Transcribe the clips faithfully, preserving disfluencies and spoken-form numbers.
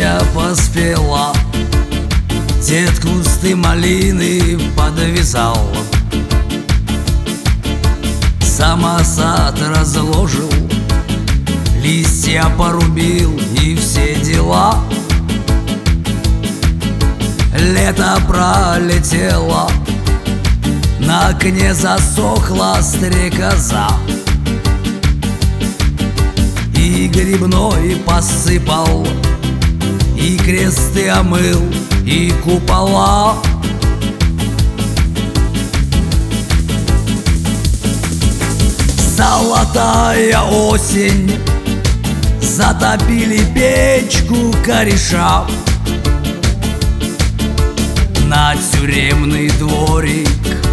яблоня поспела, дед кусты малины подвязал, самосад разложил, листья порубил и все дела. Лето пролетело, на окне засохла стрекоза, и грибной посыпал, и кресты омыл, и купола. Золотая осень, затопили печку кореша, на тюремный дворик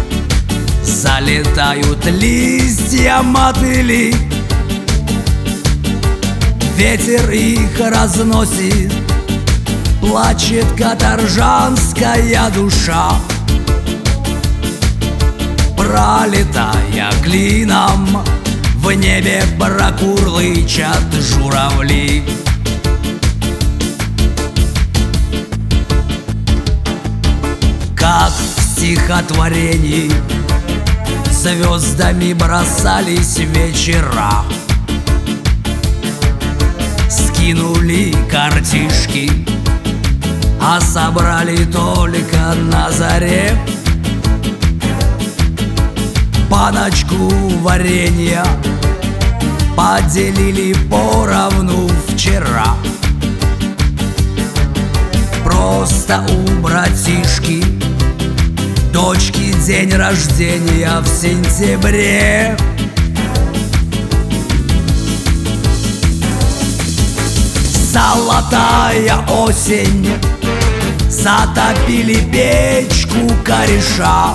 залетают листья мотыли. Ветер их разносит, плачет каторжанская душа, пролетая клином, в небе прокурлычат журавли. Как в стихотворении звездами бросались вечера, скинули картишки, а собрали только на заре баночку варенья, поделили поровну вчера. Просто у братишки дочки день рождения в сентябре. Золотая осень, затопили печку кореша,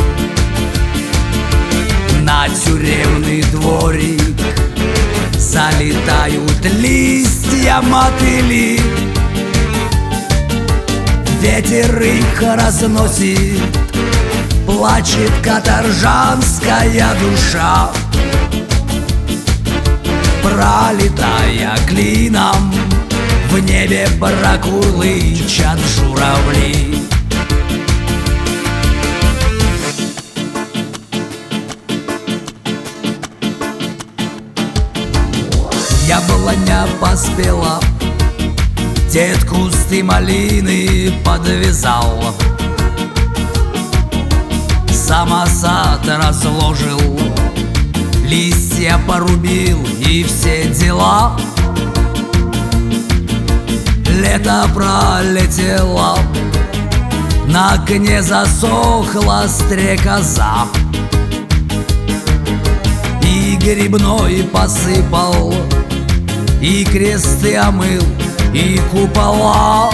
на тюремный дворик залетают листья мотыли. Ветер их разносит, плачет каторжанская душа, пролетая клином, в небе прокурлычат журавли. Яблоня поспела, дед кусты малины подвязал, самосад разложил, листья порубил и все дела. Лето пролетело, на окне засохла стрекоза, и грибной посыпал, и кресты омыл, и купола.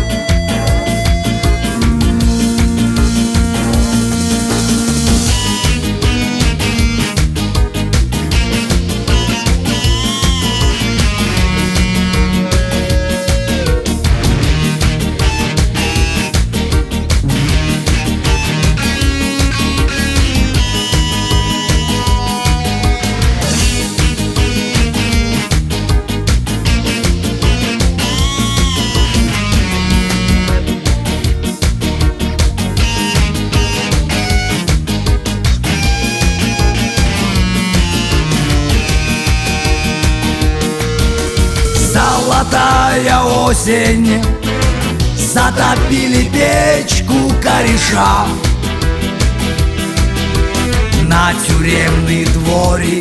Золотая осень, затопили печку кореша, на тюремный дворик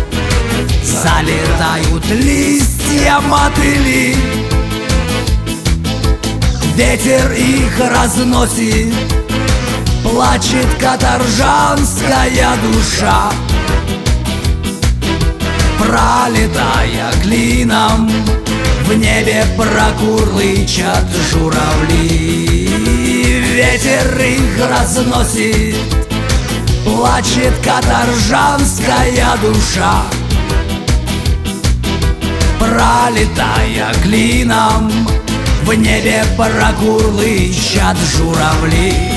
залетают листья мотыли. Ветер их разносит, плачет каторжанская душа, пролетая клином, в небе прокурлычат журавли. Ветер их разносит, плачет каторжанская душа, пролетая клином, в небе прокурлычат журавли.